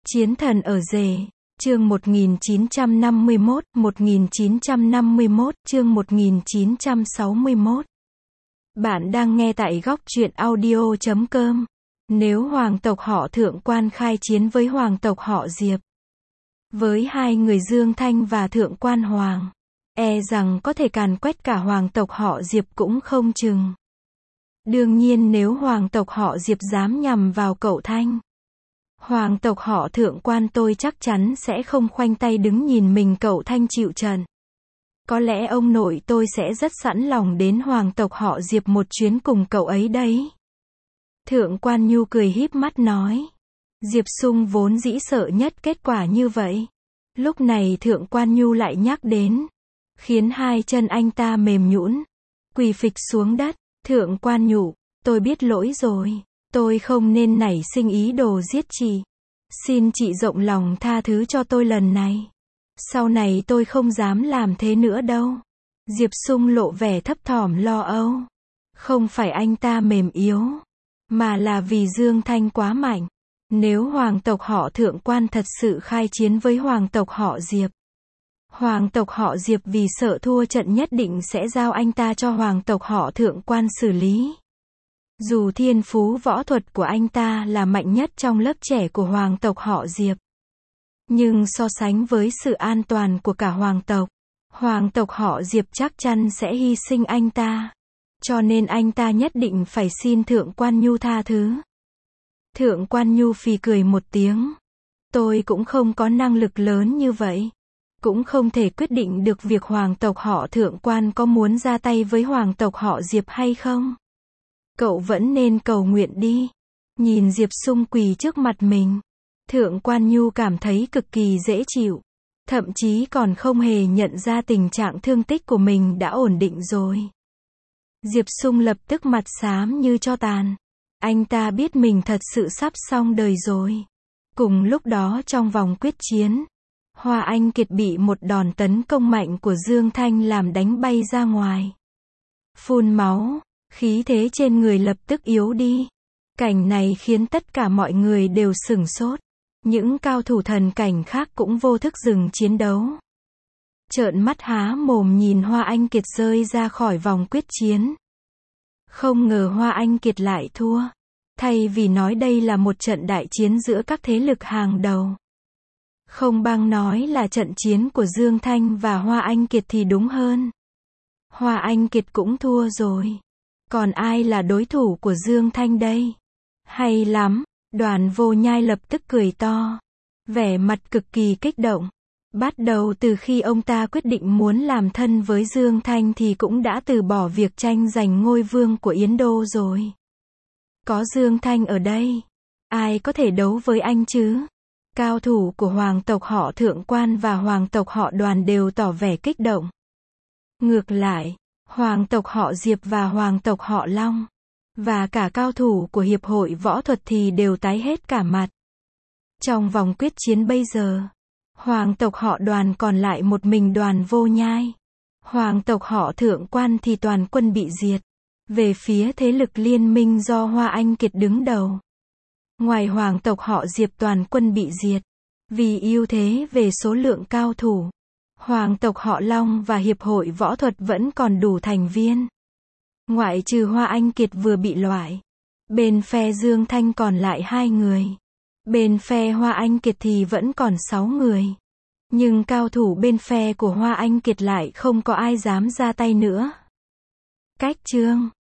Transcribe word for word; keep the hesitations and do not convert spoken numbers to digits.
Chiến thần ở rể, chương một nghìn chín trăm năm mươi mốt, một nghìn chín trăm năm mươi mốt, chương một nghìn chín trăm sáu mươi mốt. Bạn đang nghe tại góc truyện audio chấm com. Nếu hoàng tộc họ Thượng Quan khai chiến với hoàng tộc họ Diệp, với hai người Dương Thanh và Thượng Quan Hoàng, e rằng có thể càn quét cả hoàng tộc họ Diệp cũng không chừng. Đương nhiên nếu hoàng tộc họ Diệp dám nhằm vào cậu Thanh, hoàng tộc họ Thượng Quan tôi chắc chắn sẽ không khoanh tay đứng nhìn mình cậu Thanh chịu trận. Có lẽ ông nội tôi sẽ rất sẵn lòng đến hoàng tộc họ Diệp một chuyến cùng cậu ấy đấy. Thượng Quan Nhu cười híp mắt nói. Diệp Sung vốn dĩ sợ nhất kết quả như vậy. Lúc này Thượng Quan Nhu lại nhắc đến, khiến hai chân anh ta mềm nhũn, quỳ phịch xuống đất. Thượng Quan Nhu, tôi biết lỗi rồi. Tôi không nên nảy sinh ý đồ giết chị. Xin chị rộng lòng tha thứ cho tôi lần này. Sau này tôi không dám làm thế nữa đâu. Diệp Sung lộ vẻ thấp thỏm lo âu. Không phải anh ta mềm yếu, mà là vì Dương Thanh quá mạnh. Nếu hoàng tộc họ Thượng Quan thật sự khai chiến với hoàng tộc họ Diệp, hoàng tộc họ Diệp vì sợ thua trận nhất định sẽ giao anh ta cho hoàng tộc họ Thượng Quan xử lý. Dù thiên phú võ thuật của anh ta là mạnh nhất trong lớp trẻ của hoàng tộc họ Diệp, nhưng so sánh với sự an toàn của cả hoàng tộc, hoàng tộc họ Diệp chắc chắn sẽ hy sinh anh ta. Cho nên anh ta nhất định phải xin Thượng Quan Nhu tha thứ. Thượng Quan Nhu phì cười một tiếng. Tôi cũng không có năng lực lớn như vậy. Cũng không thể quyết định được việc hoàng tộc họ Thượng Quan có muốn ra tay với hoàng tộc họ Diệp hay không. Cậu vẫn nên cầu nguyện đi. Nhìn Diệp Sung quỳ trước mặt mình, Thượng Quan Nhu cảm thấy cực kỳ dễ chịu. Thậm chí còn không hề nhận ra tình trạng thương tích của mình đã ổn định rồi. Diệp Sung lập tức mặt xám như tro tàn. Anh ta biết mình thật sự sắp xong đời rồi. Cùng lúc đó trong vòng quyết chiến, Hoa Anh Kiệt bị một đòn tấn công mạnh của Dương Thanh làm đánh bay ra ngoài. Phun máu, khí thế trên người lập tức yếu đi. Cảnh này khiến tất cả mọi người đều sửng sốt. Những cao thủ thần cảnh khác cũng vô thức dừng chiến đấu. Trợn mắt há mồm nhìn Hoa Anh Kiệt rơi ra khỏi vòng quyết chiến. Không ngờ Hoa Anh Kiệt lại thua. Thay vì nói đây là một trận đại chiến giữa các thế lực hàng đầu, không bằng nói là trận chiến của Dương Thanh và Hoa Anh Kiệt thì đúng hơn. Hoa Anh Kiệt cũng thua rồi. Còn ai là đối thủ của Dương Thanh đây? Hay lắm, Đoàn Vô Nhai lập tức cười to, vẻ mặt cực kỳ kích động. Bắt đầu từ khi ông ta quyết định muốn làm thân với Dương Thanh thì cũng đã từ bỏ việc tranh giành ngôi vương của Yến Đô rồi. Có Dương Thanh ở đây, ai có thể đấu với anh chứ? Cao thủ của hoàng tộc họ Thượng Quan và hoàng tộc họ Đoàn đều tỏ vẻ kích động. Ngược lại, hoàng tộc họ Diệp và hoàng tộc họ Long, và cả cao thủ của hiệp hội võ thuật thì đều tái hết cả mặt. Trong vòng quyết chiến bây giờ, hoàng tộc họ Đoàn còn lại một mình Đoàn Vô Nhai. Hoàng tộc họ Thượng Quan thì toàn quân bị diệt. Về phía thế lực liên minh do Hoa Anh Kiệt đứng đầu, ngoài hoàng tộc họ Diệp toàn quân bị diệt. Vì ưu thế về số lượng cao thủ, hoàng tộc họ Long và hiệp hội võ thuật vẫn còn đủ thành viên. Ngoại trừ Hoa Anh Kiệt vừa bị loại, bên phe Dương Thanh còn lại hai người. Bên phe Hoa Anh Kiệt thì vẫn còn sáu người. Nhưng cao thủ bên phe của Hoa Anh Kiệt lại không có ai dám ra tay nữa. Cách chương